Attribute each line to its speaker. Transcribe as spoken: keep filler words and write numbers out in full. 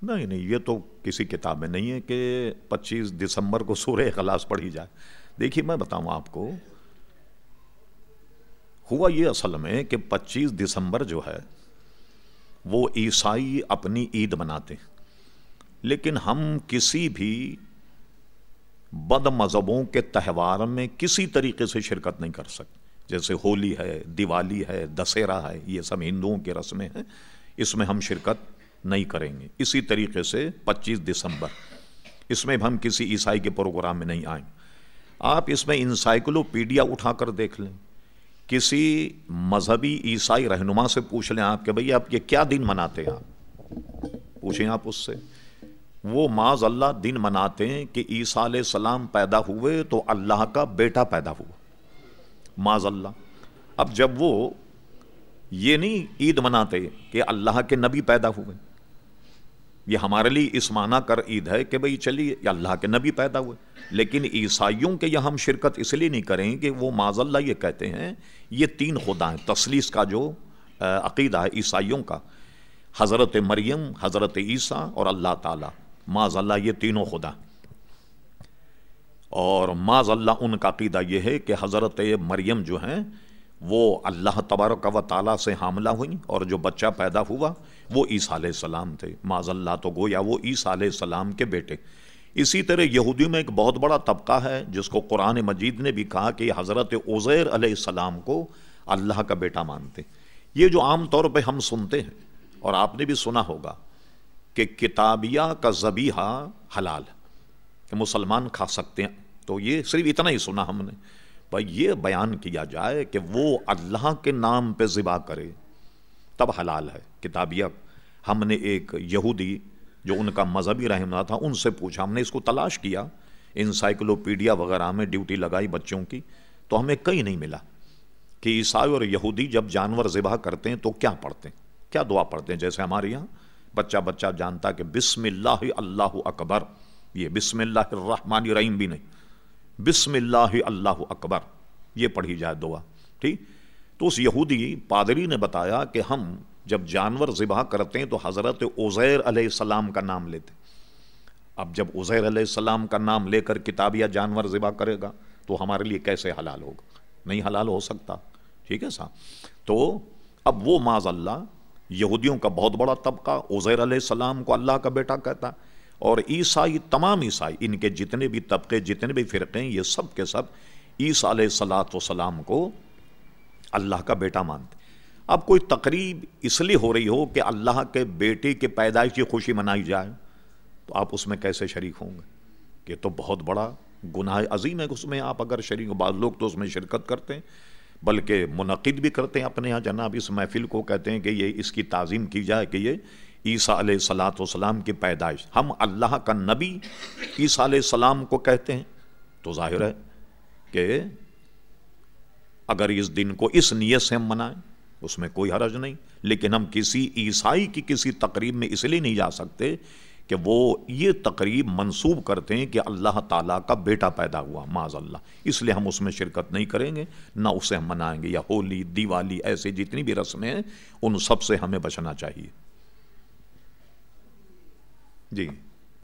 Speaker 1: نہیں نہیں، یہ تو کسی کتاب میں نہیں ہے کہ پچیس دسمبر کو سورہ اخلاص پڑھی جائے۔ دیکھیے میں بتاؤں آپ کو، ہوا یہ اصل میں کہ پچیس دسمبر جو ہے وہ عیسائی اپنی عید مناتے ہیں، لیکن ہم کسی بھی بد مذہبوں کے تہوار میں کسی طریقے سے شرکت نہیں کر سکتے۔ جیسے ہولی ہے، دیوالی ہے، دسہرہ ہے، یہ سب ہندوؤں کی رسمیں ہیں، اس میں ہم شرکت نہیں کریں گے۔ اسی طریقے سے پچیس دسمبر، اس میں بھی ہم کسی عیسائی کے پروگرام میں نہیں آئیں گے۔ آپ اس میں انسائکلوپیڈیا اٹھا کر دیکھ لیں، کسی مذہبی عیسائی رہنما سے پوچھ لیں آپ کہ بھئی آپ یہ کیا دن مناتے ہیں، آپ پوچھیں آپ اس سے، وہ معاذ اللہ دن مناتے ہیں کہ عیسیٰ علیہ السلام پیدا ہوئے تو اللہ کا بیٹا پیدا ہوا، معاذ اللہ۔ اب جب وہ یہ نہیں عید مناتے کہ اللہ کے نبی پیدا ہوئے، یہ ہمارے لیے اس معنی کر عید ہے کہ بھئی چلیے اللہ کے نبی پیدا ہوئے، لیکن عیسائیوں کے یہاں ہم شرکت اس لیے نہیں کریں کہ وہ معاذ اللہ یہ کہتے ہیں یہ تین خدا ہیں۔ تثلیث کا جو عقیدہ ہے عیسائیوں کا، حضرت مریم، حضرت عیسیٰ اور اللہ تعالیٰ، معاذ اللہ یہ تینوں خدا، اور معاذ اللہ ان کا عقیدہ یہ ہے کہ حضرت مریم جو ہیں وہ اللہ تبارک و تعالیٰ سے حاملہ ہوئیں، اور جو بچہ پیدا ہوا وہ عیسیٰ علیہ السلام تھے، معاذ اللہ، تو گویا وہ عیسیٰ علیہ السلام کے بیٹے۔ اسی طرح یہودیوں میں ایک بہت بڑا طبقہ ہے جس کو قرآن مجید نے بھی کہا کہ حضرت عزیر علیہ السلام کو اللہ کا بیٹا مانتے۔ یہ جو عام طور پہ ہم سنتے ہیں، اور آپ نے بھی سنا ہوگا کہ کتابیہ کا ذبیحہ حلال ہے کہ مسلمان کھا سکتے ہیں، تو یہ صرف اتنا ہی سنا ہم نے۔ بھائی یہ بیان کیا جائے کہ وہ اللہ کے نام پہ ذبح کرے تب حلال ہے کتابیہ۔ ہم نے ایک یہودی جو ان کا مذہبی رہنما تھا ان سے پوچھا، ہم نے اس کو تلاش کیا انسائکلوپیڈیا وغیرہ میں، ڈیوٹی لگائی بچوں کی، تو ہمیں کہیں نہیں ملا کہ عیسائی اور یہودی جب جانور ذبح کرتے ہیں تو کیا پڑھتے ہیں، کیا دعا پڑھتے ہیں۔ جیسے ہمارے یہاں بچہ بچہ جانتا کہ بسم اللہ اللہ اکبر، یہ بسم اللہ الرحمن الرحیم بھی نہیں، بسم اللہ اللہ اکبر یہ پڑھی جائے دعا، ٹھیک۔ تو اس یہودی پادری نے بتایا کہ ہم جب جانور ذبح کرتے ہیں تو حضرت عزیر علیہ السلام کا نام لیتے، اب جب عزیر علیہ السلام کا نام لے کر کتابیہ جانور ذبح کرے گا تو ہمارے لیے کیسے حلال ہوگا، نہیں حلال ہو سکتا، ٹھیک ہے صاحب۔ تو اب وہ معاذ اللہ یہودیوں کا بہت بڑا طبقہ عزیر علیہ السلام کو اللہ کا بیٹا کہتا ہے، اور عیسائی، تمام عیسائی، ان کے جتنے بھی طبقے، جتنے بھی فرقے ہیں، یہ سب کے سب عیسیٰ علیہ الصلاۃ والسلام کو اللہ کا بیٹا مانتے۔ اب کوئی تقریب اس لیے ہو رہی ہو کہ اللہ کے بیٹے کے پیدائش کی خوشی منائی جائے تو آپ اس میں کیسے شریک ہوں گے؟ یہ تو بہت بڑا گناہ عظیم ہے، اس میں آپ اگر شریک ہو۔ بعض لوگ تو اس میں شرکت کرتے ہیں، بلکہ منعقد بھی کرتے ہیں اپنے یہاں، جناب اس محفل کو کہتے ہیں کہ یہ اس کی تعظیم کی جائے کہ یہ عیسیٰ علیہ الصلاۃ والسلام کی پیدائش، ہم اللہ کا نبی عیسیٰ علیہ السلام کو کہتے ہیں، تو ظاہر ہے کہ اگر اس دن کو اس نیت سے ہم منائیں اس میں کوئی حرج نہیں، لیکن ہم کسی عیسائی کی کسی تقریب میں اس لیے نہیں جا سکتے کہ وہ یہ تقریب منسوب کرتے ہیں کہ اللہ تعالیٰ کا بیٹا پیدا ہوا، معاذ اللہ، اس لیے ہم اس میں شرکت نہیں کریں گے، نہ اسے ہم منائیں گے۔ یا ہولی، دیوالی، ایسے جتنی بھی رسمیں ہیں ان سب سے ہمیں بچنا چاہیے۔ جی